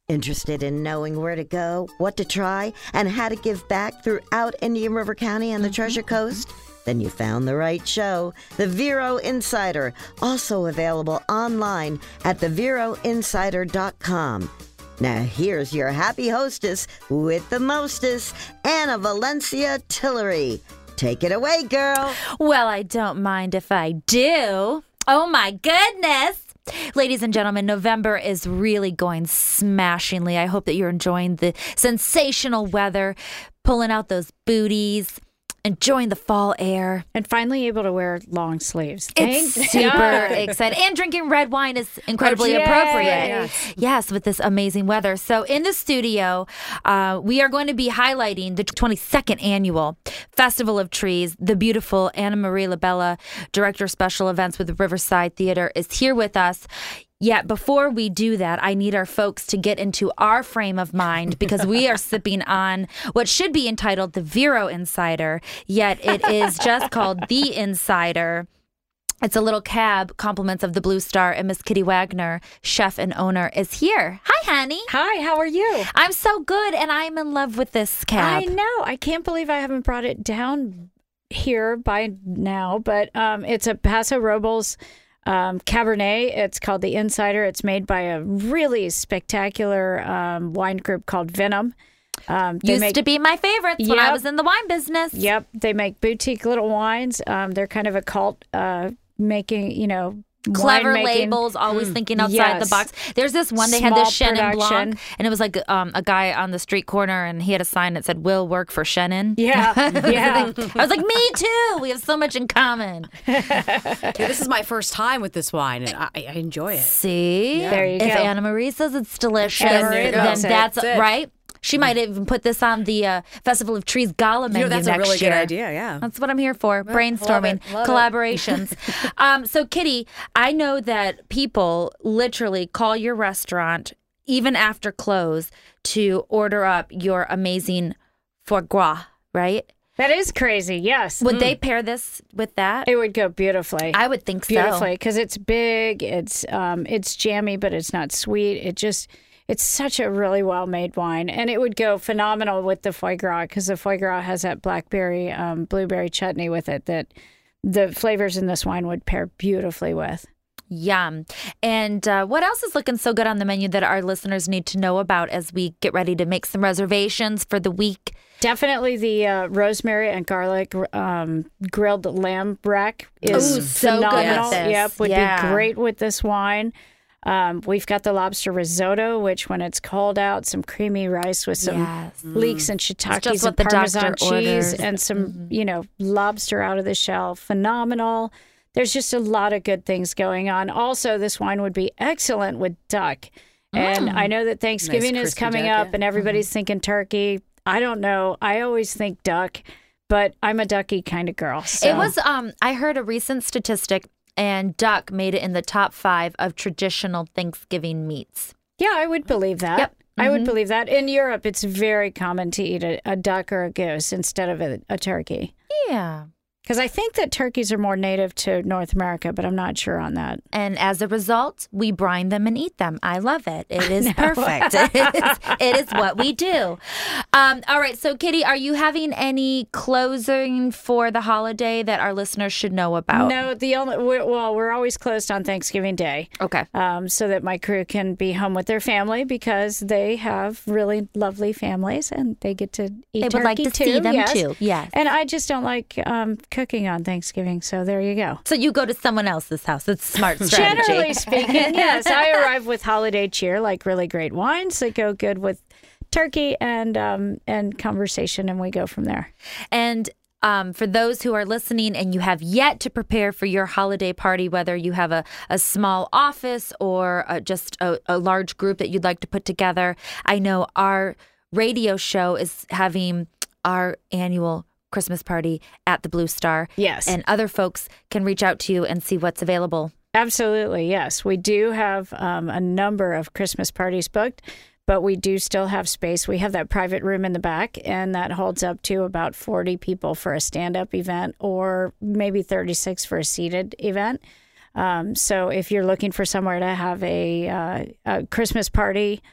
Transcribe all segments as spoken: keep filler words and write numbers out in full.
Interested in knowing where to go, what to try, and how to give back throughout Indian River County and the Treasure Coast? Then you found the right show, The Vero Insider, also available online at the vero insider dot com. Now here's your happy hostess with the mostest, Anna Valencia Tillery. Take it away, girl. Well, I don't mind if I do. Oh, my goodness. Ladies and gentlemen, November is really going smashingly. I hope that you're enjoying the sensational weather, pulling out those booties, enjoying the fall air. And finally able to wear long sleeves. It's Thank super God. exciting. And drinking red wine is incredibly Yay. appropriate. Yes. Yes, with this amazing weather. So in the studio, uh, we are going to be highlighting the twenty-second annual Festival of Trees. The beautiful Anna Marie LaBella, Director of Special Events with the Riverside Theater, is here with us. Yet before we do that, I need our folks to get into our frame of mind because we are sipping on what should be entitled the Vero Insider, yet it is just called the Insider. It's a little cab, compliments of the Blue Star, and Miss Kitty Wagner, chef and owner, is here. Hi, honey. Hi, how are you? I'm so good, and I'm in love with this cab. I know. I can't believe I haven't brought it down here by now, but um, it's a Paso Robles Um, Cabernet. It's called the Insider. It's made by a really spectacular um, wine group called Venom. Um, they Used make, to be my favorites when I Yep. was in the wine business. Yep. They make boutique little wines. Um, they're kind of a cult uh, making, you know, Clever winemaking. labels, always thinking outside Yes. the box. There's this one, they had Small this Chenin production. Blanc, and it was like um, a guy on the street corner, and he had a sign that said, "Will work for Chenin." Yeah, yeah. I was like, me too. We have so much in common. Yeah, this is my first time with this wine, and I, I enjoy it. See? There you if go. Anna Marie says it's delicious, Anna Marie then loves it. that's, That's it. right. She might even put this on the uh, Festival of Trees Gala menu You know, that's a next really year. good idea, yeah. That's what I'm here for. Brainstorming, love it, love it. collaborations. um, so, Kitty, I know that people literally call your restaurant, even after close, to order up your amazing foie gras, right? That is crazy. Yes. Would they pair this with that? It would go beautifully. I would think so. beautifully because it's big. It's um, it's jammy, but it's not sweet. It just it's such a really well made wine, and it would go phenomenal with the foie gras because the foie gras has that blackberry, um, blueberry chutney with it that the flavors in this wine would pair beautifully with. Yum. And uh, what else is looking so good on the menu that our listeners need to know about as we get ready to make some reservations for the week? Definitely the uh, rosemary and garlic um, grilled lamb rack is Ooh, so good phenomenal. with this. Yep, would Yeah. be great with this wine. Um, we've got the lobster risotto, which when it's cold out, some creamy rice with some Yes. leeks and just shiitakes what and the Parmesan doctor cheese orders. and some, Mm-hmm. you know, lobster out of the shell. Phenomenal. There's just a lot of good things going on. Also, this wine would be excellent with duck. And I know that Thanksgiving is crispy coming duck, up yeah. and everybody's thinking turkey. I don't know. I always think duck, but I'm a ducky kind of girl. So. It was, um, I heard a recent statistic, and duck made it in the top five of traditional Thanksgiving meats. Yeah, I would believe that. Yep. I would believe that. In Europe, it's very common to eat a, a duck or a goose instead of a, a turkey. Yeah. Because I think that turkeys are more native to North America, but I'm not sure on that. And as a result, we brine them and eat them. I love it. It is perfect. it, is, it is what we do. Um, all right. So, Kitty, are you having any closing for the holiday that our listeners should know about? No, the only we're, well, we're always closed on Thanksgiving Day, Okay. um, so that my crew can be home with their family because they have really lovely families and they get to eat. They would like turkey to see too, them yes. too. Yes. And I just don't like um, cooking on Thanksgiving, so there you go. So you go to someone else's house. That's smart strategy. Generally speaking, yes, I arrive with holiday cheer, like really great wines that go good with turkey and um, and conversation, and we go from there. And um, for those who are listening and you have yet to prepare for your holiday party, whether you have a, a small office or a, just a, a large group that you'd like to put together, I know our radio show is having our annual Christmas party at the Blue Star. Yes. And other folks can reach out to you and see what's available. Absolutely, yes. We do have um, a number of Christmas parties booked, but we do still have space. We have that private room in the back, and that holds up to about forty people for a stand-up event or maybe thirty-six for a seated event. Um, so if you're looking for somewhere to have a, uh, a Christmas party,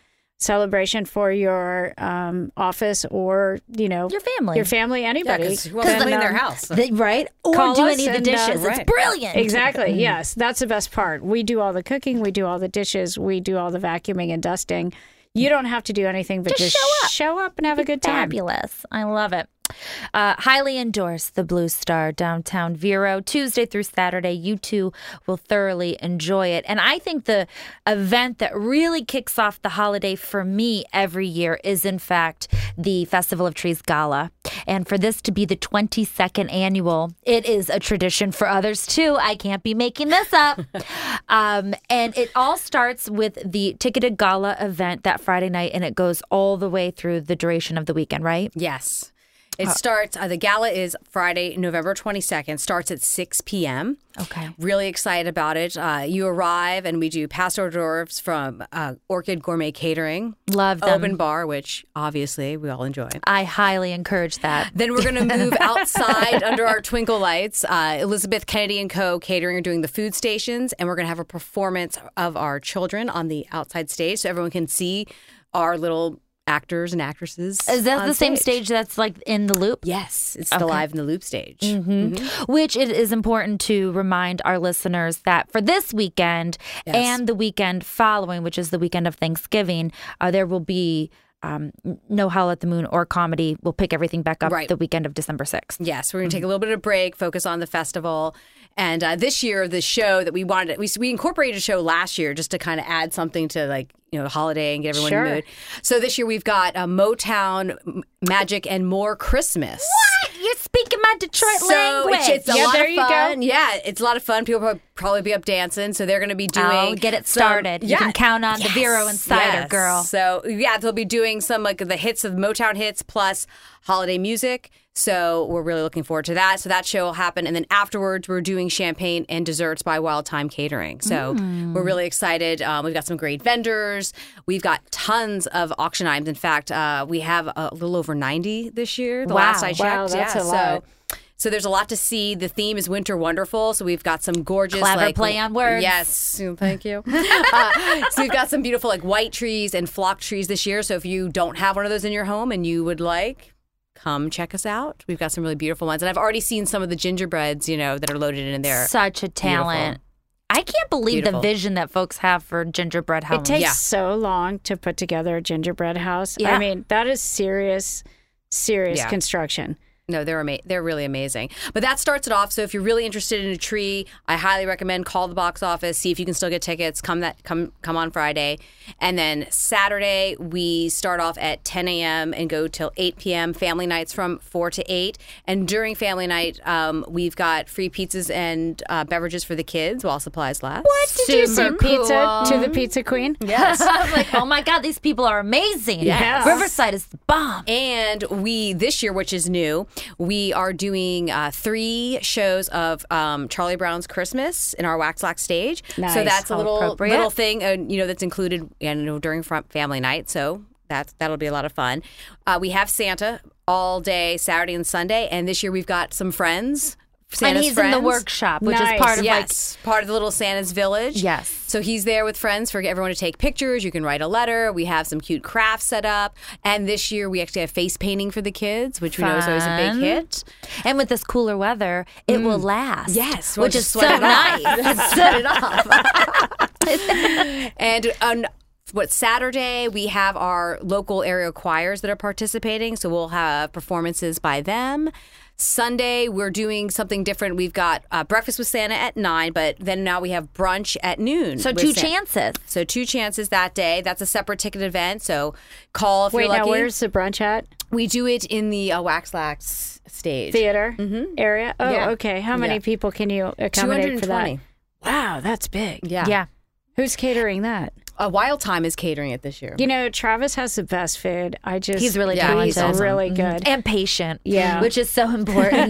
celebration for your um, office or, you know, Your family. your family, anybody. Because who else is clean their house? The- right? Or Call do us any of the and, uh, dishes. right. It's brilliant. Exactly. Yes. That's the best part. We do all the cooking. We do all the dishes. We do all the vacuuming and dusting. You don't have to do anything but Just just, show up. show up and have a good time. Fabulous. I love it. Uh, highly endorse the Blue Star downtown Vero Tuesday through Saturday. You two will thoroughly enjoy it. And I think the event that really kicks off the holiday for me every year is, in fact, the Festival of Trees Gala. And for this to be the twenty-second annual, it is a tradition for others too. I can't be making this up. um, and it all starts with the ticketed gala event that Friday night, and it goes all the way through the duration of the weekend, right? Yes. It starts, uh, the gala is Friday, November twenty-second, starts at six p.m. Okay. Really excited about it. Uh, you arrive and we do past hors d'oeuvres from uh, Orchid Gourmet Catering. Love them. Open bar, which obviously we all enjoy. I highly encourage that. Then we're going to move outside under our twinkle lights. Uh, Elizabeth Kennedy and Co. Catering are doing the food stations, and we're going to have a performance of our children on the outside stage so everyone can see our little actors and actresses. Is that on the same stage that's like in the loop? Yes, it's the Okay. Live in the Loop stage. Mm-hmm. Which it is important to remind our listeners that for this weekend Yes. and the weekend following, which is the weekend of Thanksgiving, uh, there will be um, no Howl at the Moon or comedy. We'll pick everything back up Right. the weekend of December sixth. Yes, we're going to take a little bit of a break, focus on the festival. And uh, this year, the show that we wanted, we, we incorporated a show last year just to kind of add something to like, you know, holiday and get everyone Sure. in the mood. So this year we've got uh, Motown, M- Magic, and More Christmas. You're speaking my Detroit So language. it's, it's a Yeah, lot there of you go. fun. Yeah, it's a lot of fun. People will probably be up dancing, so they're going to be doing. Oh, get it some- started. You yeah. can count on the Yes, Vero Insider, yes. girl. So yeah, they'll be doing some like the hits of Motown hits plus holiday music. So we're really looking forward to that. So that show will happen, and then afterwards we're doing champagne and desserts by Wild Time Catering. So Mm. we're really excited. Um, we've got some great vendors. We've got tons of auction items. In fact, uh, we have a little over ninety this year. The Wow. last I checked, Wow, that's yeah. a lot. So. So there's a lot to see. The theme is Winter Wonderful. So we've got some gorgeous, Clever like, play on words. Yes, thank you. uh, so we've got some beautiful like white trees and flock trees this year. So if you don't have one of those in your home and you would like, come check us out. We've got some really beautiful ones, and I've already seen some of the gingerbreads, you know, that are loaded in there. Such a talent. I can't believe Beautiful. the vision that folks have for gingerbread homes. It takes Yeah. so long to put together a gingerbread house. Yeah. I mean, that is serious, serious Yeah. construction. No, they're ama- they're really amazing. But that starts it off. So if you're really interested in a tree, I highly recommend call the box office, see if you can still get tickets. Come that come come on Friday, and then Saturday we start off at ten a.m. and go till eight p.m. Family nights from four to eight, and during family night um, we've got free pizzas and uh, beverages for the kids while supplies last. What did you Super say? pizza Cool. to the pizza queen. Yes. I was like, oh my God, these people are amazing. Yes. Riverside is the bomb. And we, this year, which is new, we are doing uh, three shows of um, Charlie Brown's Christmas in our Waxlax stage. Nice. So that's a How little appropriate. little thing, uh, you know, that's included you know, during front family night. So that's that'll be a lot of fun. Uh, we have Santa all day Saturday and Sunday, and this year we've got some friends. Santa's and he's friends. in the workshop, which Nice. is part of Yes, part of the little Santa's village. Yes. So he's there with friends for everyone to take pictures. You can write a letter. We have some cute crafts set up. And this year we actually have face painting for the kids, which we know is always a big Fun. hit. like, and with this cooler weather, it will last. Yes, we'll which is just so sweat it nice. off. Sweat it off. And on what Saturday we have our local area choirs that are participating, so we'll have performances by them. Sunday we're doing something different. We've got uh, breakfast with Santa at nine, but then now we have brunch at noon. So with two Santa. chances. So two chances that day. That's a separate ticket event. So call if Wait, you're lucky. now where's the brunch at? We do it in the uh, Waxlax stage. Theater area? Oh, Yeah. okay. How many Yeah. people can you accommodate for that? Wow, that's big. Yeah. Yeah. Who's catering that? Uh, Wild Time is catering it this year. You know, Travis has the best food. I just He's really Yeah, talented. he's awesome. really good. And patient. Yeah. Which is so important.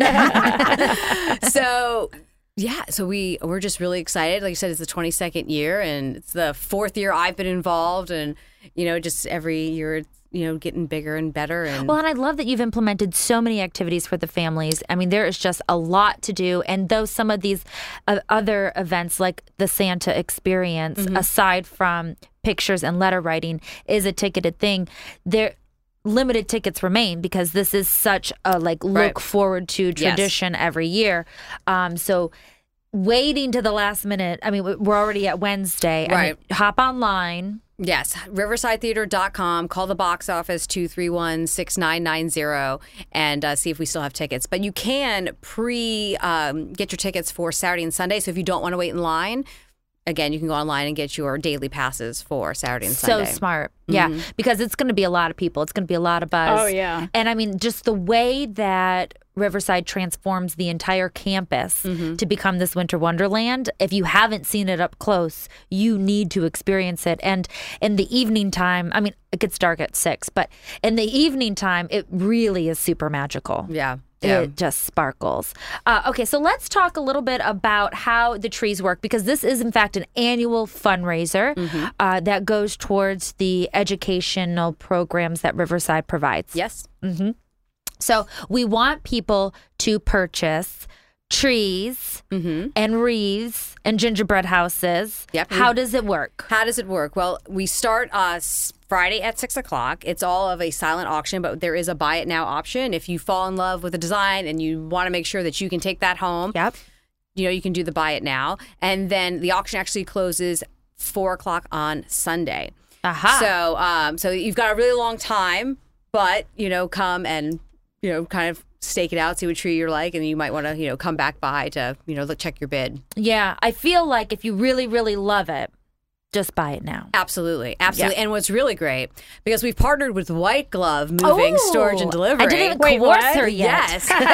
So yeah, so we we're just really excited. Like I said, it's the twenty-second year, and it's the fourth year I've been involved, and you know, just every year it's you know getting bigger and better. And Well, and I love that you've implemented so many activities for the families. I mean, there is just a lot to do. And though some of these uh, other events, like the Santa experience, aside from pictures and letter writing is a ticketed thing. There limited tickets remain because this is such a like look Right. forward to tradition every year. Um, so waiting to the last minute. I mean, we're already at Wednesday. I Right. mean, hop online. Yes, riverside theater dot com. Call the box office two three one, six nine nine zero and uh, see if we still have tickets. But you can pre um, get your tickets for Saturday and Sunday. So if you don't want to wait in line, again, you can go online and get your daily passes for Saturday and So Sunday. smart. Yeah, because it's going to be a lot of people. It's going to be a lot of buzz. Oh, yeah. And I mean, just the way that Riverside transforms the entire campus to become this winter wonderland. If you haven't seen it up close, you need to experience it. And in the evening time, I mean, it gets dark at six, but in the evening time, it really is super magical. Yeah. Yeah. It just sparkles. Uh, okay, so let's talk a little bit about how the trees work, because this is, in fact, an annual fundraiser Mm-hmm. uh, that goes towards the educational programs that Riverside provides. Yes. So we want people to purchase trees and wreaths and gingerbread houses. Yep. How does it work? How does it work? Well, we start uh, s- Friday at six o'clock. It's all of a silent auction, but there is a buy it now option. If you fall in love with a design and you want to make sure that you can take that home, Yep. you know, you can do the buy it now. And then the auction actually closes four o'clock on Sunday. Aha. So, um, so you've got a really long time, but, you know, come and, you know, kind of stake it out, see what tree you're like, and you might want to, you know, come back by to, you know, look, check your bid. Yeah, I feel like if you really, really love it, just buy it now. Absolutely. Absolutely. Yeah. And what's really great, because we've partnered with White Glove Moving, Oh, Storage, and Delivery. I didn't even Wait, coerce what? her yet.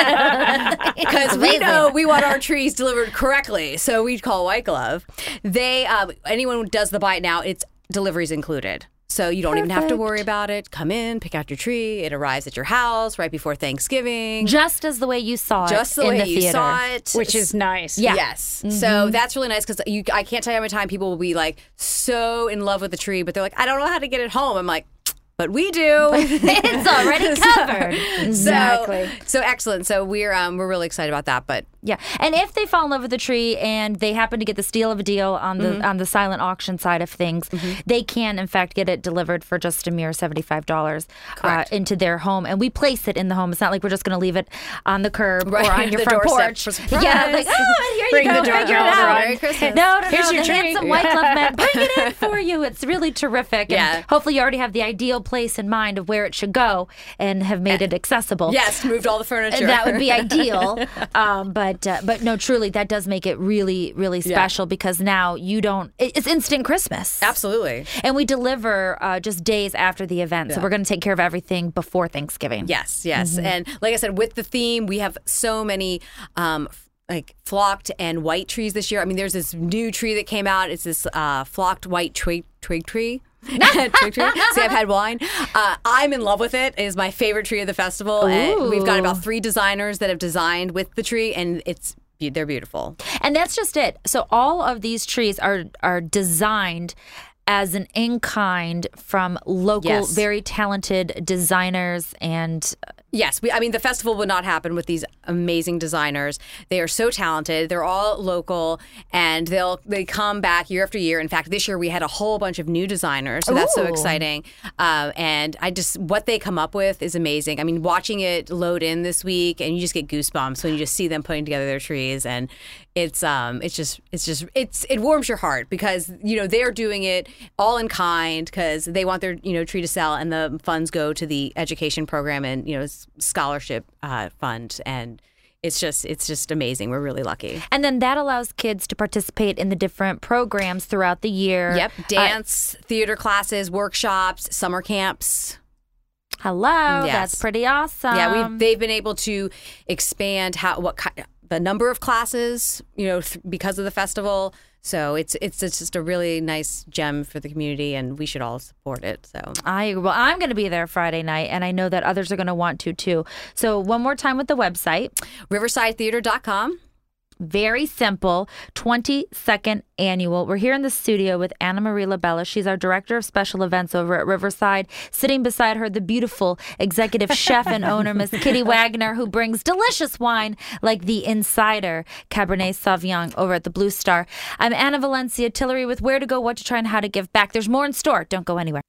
Yes. Because we Amazing. know we want our trees delivered correctly. So we call White Glove. They, um, anyone who does the buy it now, it's deliveries included. So you don't even have to Perfect. worry about it. Come in, pick out your tree. It arrives at your house right before Thanksgiving. Just as the way you saw it Just the in way the you theater. saw it. Which is nice. Yeah. Yes. So that's really nice because you I can't tell you how many times people will be like so in love with the tree, but they're like, I don't know how to get it home. I'm like, but we do. It's already covered. Exactly. So, so excellent. So we're um, we're really excited about that. But Yeah, and if they fall in love with the tree and they happen to get the steal of a deal on the Mm-hmm. on the silent auction side of things, they can in fact get it delivered for just a mere seventy five dollars uh, Correct. into their home, and we place it in the home. It's not like we're just going to leave it on the curb Right, or on your the front doorstep porch. for surprise. Yeah, like oh, here Bring you go, the figure it doorbell out. on. Merry Christmas. No, no, Here's no, your the tree. handsome white glove men, bring it in for you. It's really terrific, and Yeah. hopefully you already have the ideal place in mind of where it should go and have made it accessible. yes, moved all the furniture. That would be ideal. Um, but uh, but no, truly, that does make it really, really special because now you don't, it- it's instant Christmas. Absolutely. And we deliver uh, just days after the event. So we're going to take care of everything before Thanksgiving. Yes, yes. And like I said, with the theme, we have so many um, f- like flocked and white trees this year. I mean, there's this new tree that came out. It's this uh, flocked white twig, twig tree. Twig tree. See, I've had wine. Uh, I'm in love with it. It is my favorite tree of the festival. And we've got about three designers that have designed with the tree, and it's they're beautiful. And that's just it. So all of these trees are are designed as an in-kind from local, Yes. very talented designers and Yes, we, I mean, the festival would not happen with these amazing designers. They are so talented. They're all local, and they'll they come back year after year. In fact, this year we had a whole bunch of new designers, so that's so Ooh. exciting. Uh, and I just what they come up with is amazing. I mean, watching it load in this week, and you just get goosebumps when you just see them putting together their trees, and it's um it's just it's just it's it warms your heart because you know they're doing it all in kind because they want their you know tree to sell, and the funds go to the education program and you know scholarship uh, fund, and it's just it's just amazing. We're really lucky. and then that allows kids to participate in the different programs throughout the year. Yep, Uh, dance, theater classes, workshops, summer camps. hello, Yes. that's pretty awesome. yeah, we they've been able to expand how what kind the number of classes you know th- because of the festival. So it's it's it's just a really nice gem for the community, and we should all support it. So I well, I'm going to be there Friday night, and I know that others are going to want to too. So one more time with the website. riverside theater dot com. Very simple, twenty-second annual. We're here in the studio with Anna Marie LaBella. She's our director of special events over at Riverside. Sitting beside her, the beautiful executive chef and owner, Miss Kitty Wagner, who brings delicious wine like the Insider Cabernet Sauvignon over at the Blue Star. I'm Anna Valencia Tillery with Where to Go, What to Try, and How to Give Back. There's more in store. Don't go anywhere.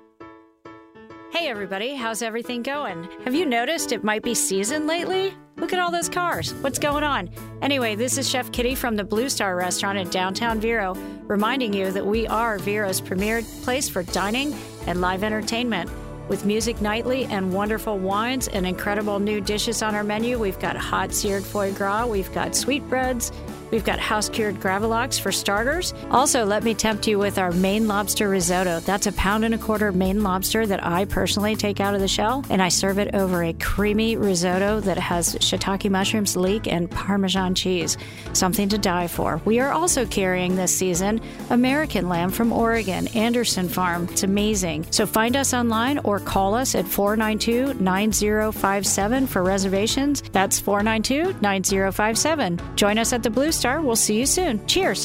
Hey everybody, how's everything going? Have you noticed it might be season lately? Look at all those cars. What's going on? Anyway, this is Chef Kitty from the Blue Star restaurant in downtown Vero, reminding you that we are Vero's premier place for dining and live entertainment. With music nightly and wonderful wines and incredible new dishes on our menu, we've got hot seared foie gras, we've got sweetbreads, we've got house-cured gravlax for starters. Also, let me tempt you with our Maine lobster risotto. That's a pound and a quarter Maine lobster that I personally take out of the shell, and I serve it over a creamy risotto that has shiitake mushrooms, leek, and Parmesan cheese. Something to die for. We are also carrying this season American lamb from Oregon, Anderson Farm. It's amazing. So find us online or call us at four nine two, nine zero five seven for reservations. That's four nine two, nine zero five seven. Join us at the Blue Star. We'll see you soon. Cheers.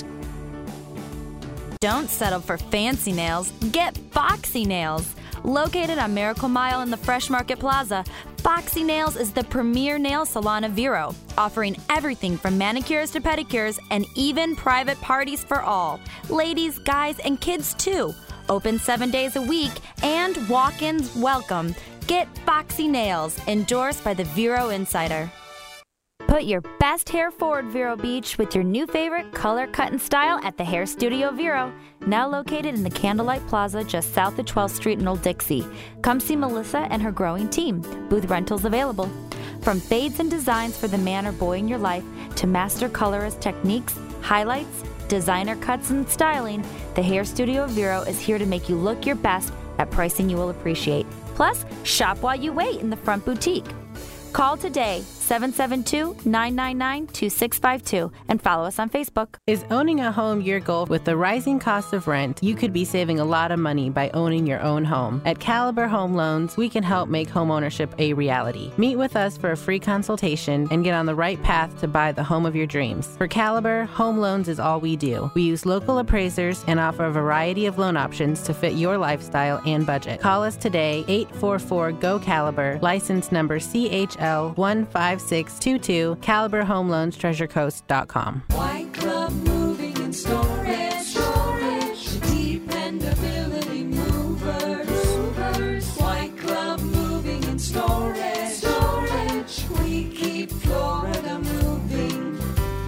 Don't settle for fancy nails. Get Foxy Nails. Located on Miracle Mile in the Fresh Market Plaza, Foxy Nails is the premier nail salon of Vero, offering everything from manicures to pedicures and even private parties for all. Ladies, guys, and kids too. Open seven days a week and walk-ins welcome. Get Foxy Nails, endorsed by the Vero Insider. Put your best hair forward, Vero Beach, with your new favorite color, cut, and style at the Hair Studio Vero, now located in the Candlelight Plaza just south of twelfth Street in Old Dixie. Come see Melissa and her growing team. Booth rentals available. From fades and designs for the man or boy in your life to master colorist techniques, highlights, designer cuts, and styling, the Hair Studio Vero is here to make you look your best at pricing you will appreciate. Plus, shop while you wait in the front boutique. Call today, seven seven two, nine nine nine, two six five two, and follow us on Facebook. Is owning a home your goal? With the rising cost of rent, you could be saving a lot of money by owning your own home. At Caliber Home Loans, we can help make home ownership a reality. Meet with us for a free consultation and get on the right path to buy the home of your dreams. For Caliber, home loans is all we do. We use local appraisers and offer a variety of loan options to fit your lifestyle and budget. Call us today, eight four four, G O Caliber, license number C H L one five six two two, Caliber Home Loans Treasure Coast dot com. White Glove Moving and Storage, storage, dependability movers, movers. White Glove Moving and Storage, storage. We keep Florida moving.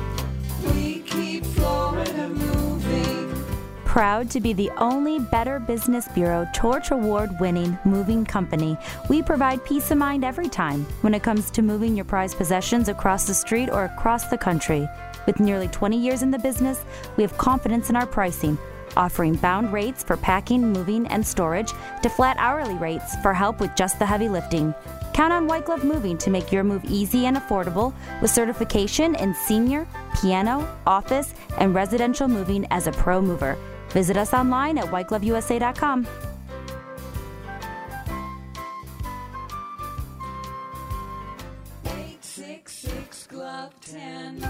We keep Florida moving. Proud to be the only Better Business Bureau Torch Award-winning moving company, we provide peace of mind every time when it comes to moving your prized possessions across the street or across the country. With nearly twenty years in the business, we have confidence in our pricing, offering bound rates for packing, moving, and storage to flat hourly rates for help with just the heavy lifting. Count on White Glove Moving to make your move easy and affordable with certification in senior, piano, office, and residential moving as a pro mover. Visit us online at white glove U S A dot com. eight six six glove ten.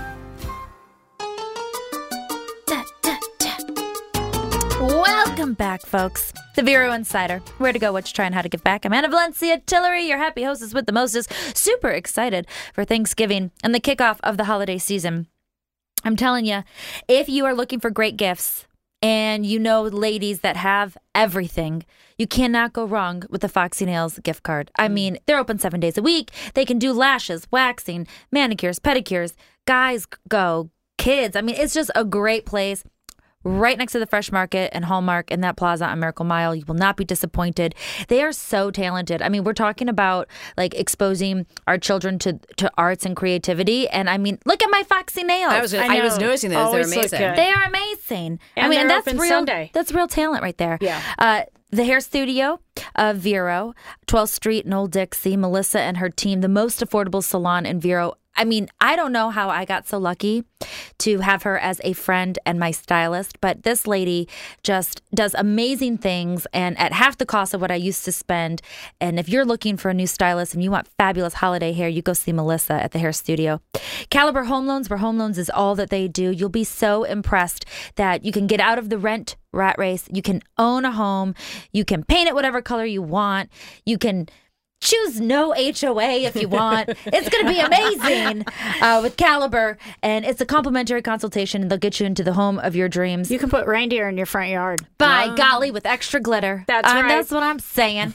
Da, da, da. Welcome back, folks. The Vero Insider. Where to go, what to try, and how to give back. I'm Anna Valencia Tillery, your happy hostess with the mostest. Super excited for Thanksgiving and the kickoff of the holiday season. I'm telling you, if you are looking for great gifts, and you know ladies that have everything, you cannot go wrong with the Foxy Nails gift card. I mean, they're open seven days a week. They can do lashes, waxing, manicures, pedicures. Guys go, kids. I mean, it's just a great place. Right next to the Fresh Market and Hallmark in that plaza on Miracle Mile. You will not be disappointed. They are so talented. I mean, we're talking about like exposing our children to, to arts and creativity. And I mean, look at my Foxy Nails. I was I, I was noticing those. They're Always look amazing. good. They are amazing. And I mean, they're that's open real. Sunday. That's real talent right there. Yeah. Uh, the Hair Studio of Vero, twelfth Street in Old Dixie. Melissa and her team, the most affordable salon in Vero. I mean, I don't know how I got so lucky to have her as a friend and my stylist, but this lady just does amazing things and at half the cost of what I used to spend. And if you're looking for a new stylist and you want fabulous holiday hair, you go see Melissa at the hair studio. Caliber Home Loans, where home loans is all that they do. You'll be so impressed that you can get out of the rent rat race. You can own a home. You can paint it whatever color you want. You can choose no H O A if you want. It's going to be amazing uh, with Caliber. And it's a complimentary consultation. And they'll get you into the home of your dreams. You can put reindeer in your front yard. By golly, with extra glitter. That's Uh, right. That's what I'm saying.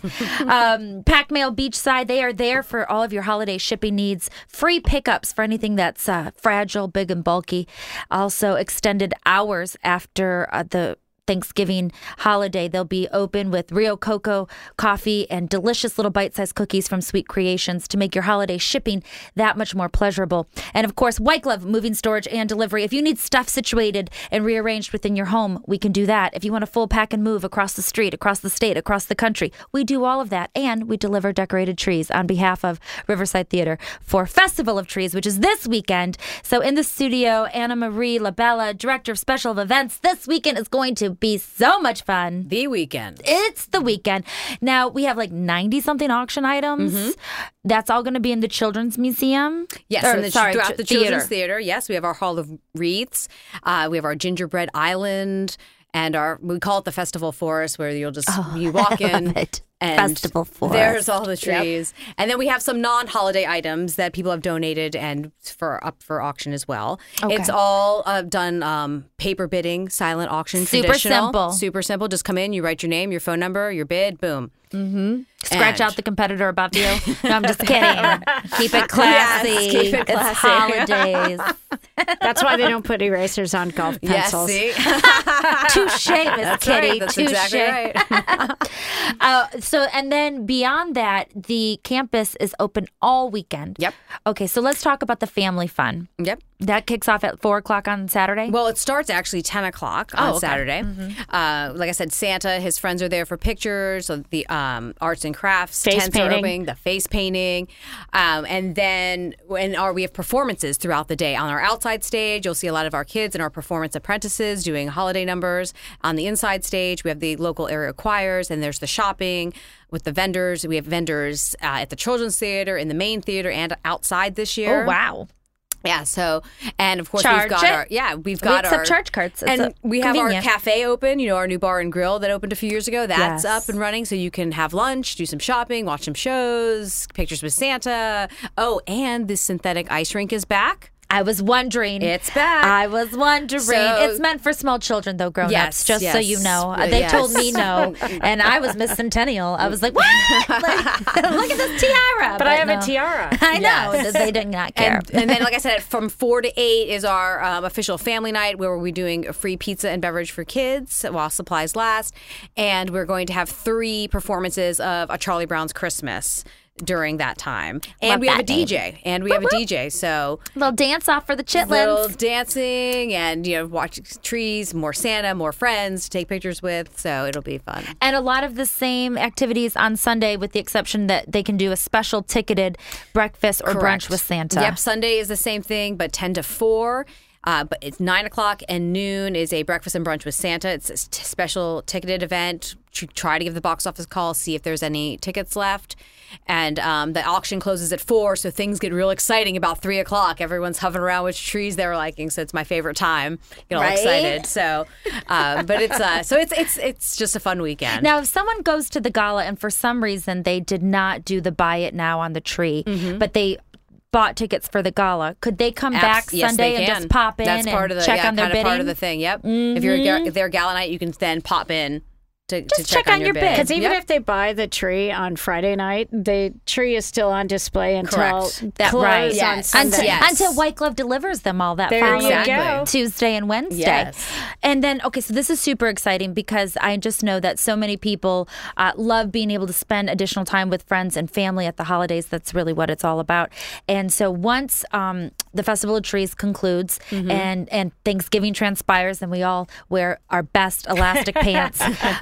um, Pac Mail Beachside, they are there for all of your holiday shipping needs. Free pickups for anything that's uh, fragile, big, and bulky. Also, extended hours after uh, the Thanksgiving holiday. They'll be open with Rio Coco coffee and delicious little bite-sized cookies from Sweet Creations to make your holiday shipping that much more pleasurable. And of course, White Glove moving, storage, and delivery. If you need stuff situated and rearranged within your home, we can do that. If you want a full pack and move across the street, across the state, across the country, we do all of that. And we deliver decorated trees on behalf of Riverside Theater for Festival of Trees, which is this weekend. So in the studio, Anna Marie LaBella, Director of Special Events. This weekend is going to be so much fun. The weekend. It's the weekend. Now, we have like ninety-something auction items. That's all going to be in the Children's Museum. Yes, Or, and the, sorry, throughout ch- the theater. Children's Theater. Yes, we have our Hall of Wreaths. Uh, we have our Gingerbread Island, and our we call it the Festival Forest, where you'll just you walk in. love it. And Festival Forest. There's all the trees, and then we have some non-holiday items that people have donated and for up for auction as well. Okay. It's all uh, done um, paper bidding, silent auction, Super traditional, simple. super simple. Just come in, you write your name, your phone number, your bid, boom. Scratch And- out the competitor above you. No, I'm just kidding. Keep it classy. Yes, keep it It's classy. holidays. That's why they don't put erasers on golf pencils. Yes, see, Touche, Miss that's Kitty. right. That's Touche. exactly right. Uh, so, and then beyond that, the campus is open all weekend. Yep. Okay, so let's talk about the family fun. Yep. That kicks off at four o'clock on Saturday. Well, it starts actually ten o'clock on Oh, okay. Saturday. Uh, like I said, Santa, his friends are there for pictures, so the um, arts and crafts, Face tents are painting. opening, the face painting. Um, and then when our, we have performances throughout the day. On our outside stage, you'll see a lot of our kids and our performance apprentices doing holiday numbers. On the inside stage, we have the local area choirs, and there's the shopping with the vendors. We have vendors uh, at the Children's Theater, in the main theater, and outside this year. Oh, wow. Yeah, so, and of course Charge we've got it. our, yeah, we've We got accept our. charge cards. It's and uh, we have our convenient. cafe open, you know, our new bar and grill that opened a few years ago. That's Yes. up and running, so you can have lunch, do some shopping, watch some shows, pictures with Santa. Oh, and the synthetic ice rink is back. I was wondering. It's back. I was wondering. So- it's meant for small children, though, grown-ups, Yes, just so yes. you know. Uh, They yes. told me no, and I was Miss Centennial. I was like, what? Like, look at this tiara. But I have no. a tiara. I know. Yes. They did not care. And, and then, like I said, from four to eight is our um, official family night where we're doing a free pizza and beverage for kids while supplies last. And we're going to have three performances of A Charlie Brown's Christmas during that time. And Love we have a that name. D J. And we have a D J. So Little dance off for the little chitlins. dancing and, you know, watch trees, more Santa, more friends to take pictures with. So it'll be fun. And a lot of the same activities on Sunday, with the exception that they can do a special ticketed breakfast or Correct. brunch with Santa. Yep, Sunday is the same thing, but ten to four. Uh, but it's nine o'clock and noon is a breakfast and brunch with Santa. It's a t- special ticketed event. Tr- Try to give the box office a call, see if there's any tickets left. And um, the auction closes at four, so things get real exciting about three o'clock. Everyone's hovering around which trees they're liking, so it's my favorite time. Get all Right? excited. So, uh, but it's uh, so it's it's it's just a fun weekend. Now, if someone goes to the gala and for some reason they did not do the buy it now on the tree, Mm-hmm. but they bought tickets for the gala, could they come back Abs- yes, Sunday they and can. just pop in That's and part of the, check yeah, on their kind of bidding? part of the thing. Yep. If you're a ga- if they're a gala night, you can then pop in to, to Just check, check on your bid. Because even Yep. if they buy the tree on Friday night, the tree is still on display until Correct. That- close right. on Yes. Sunday. Until, Yes. until White Glove delivers them all that There following you go. Tuesday and Wednesday. Yes. And then, okay, so this is super exciting because I just know that so many people uh, love being able to spend additional time with friends and family at the holidays. That's really what it's all about. And so once um, the Festival of Trees concludes Mm-hmm. and, and Thanksgiving transpires and we all wear our best elastic pants,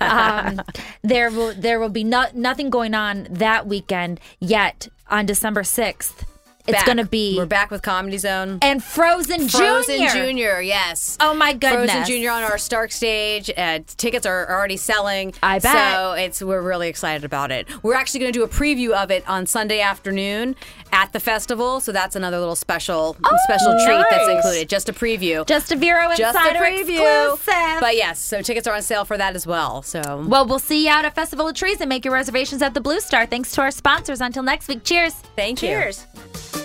um, there will there will be no, nothing going on that weekend. Yet on December sixth, It's Back. going to be. We're back with Comedy Zone. And Frozen Junior. Frozen Junior, yes. Oh, my goodness. Frozen Junior on our Stark stage. Uh, tickets are already selling. I bet. So it's we're really excited about it. We're actually going to do a preview of it on Sunday afternoon at the festival. So that's another little special Oh, special treat that's nice. included. Just a preview. Just a Vero Just a Insider preview. exclusive. But yes, so tickets are on sale for that as well. So Well, we'll see you out at Festival of Trees and make your reservations at the Blue Star. Thanks to our sponsors. Until next week, cheers. thank you. Cheers.